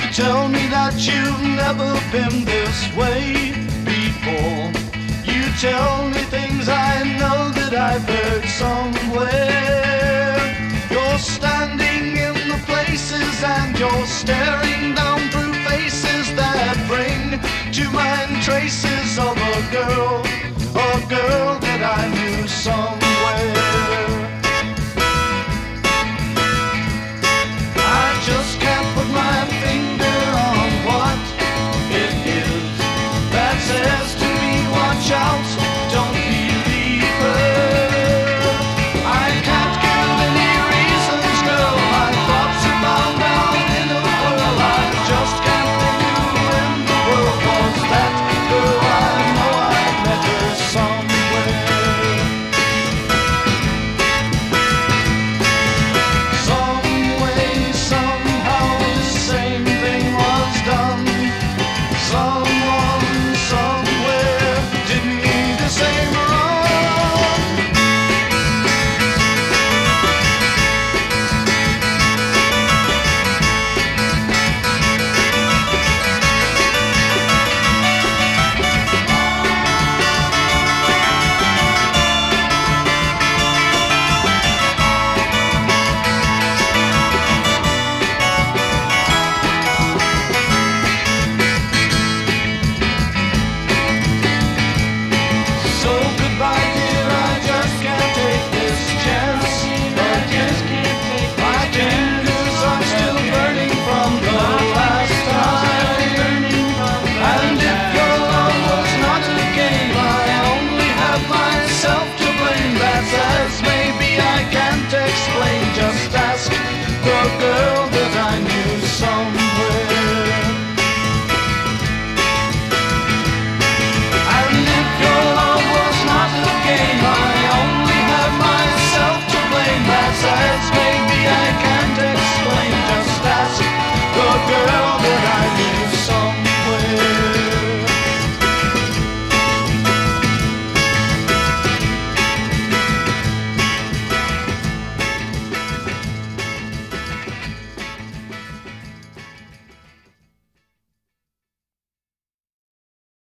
tell me that you've never been this way before. You tell me things I know that I've heard somewhere. You're standing in the places and you're staring down through faces that bring to mind traces of a girl